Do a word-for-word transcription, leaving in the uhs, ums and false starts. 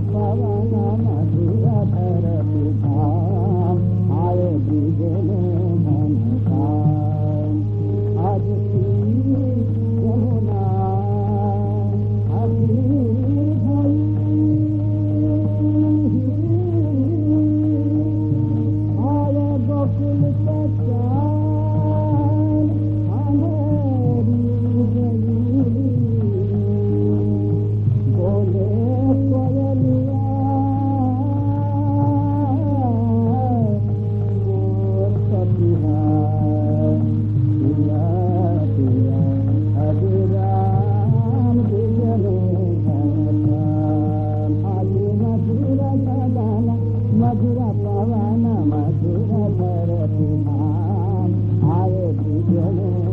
पवन मधुर धरती धाम आए बिजने धन धाम आज यमुना हसी भई आए गोकुल के चाल हमेरी गई बोले कोयलिया मोर सखिया पिया पिया हरि राम बिजने धन धाम आये मधुर सदन मधुर पवन मधुर धरती धाम आये बिजने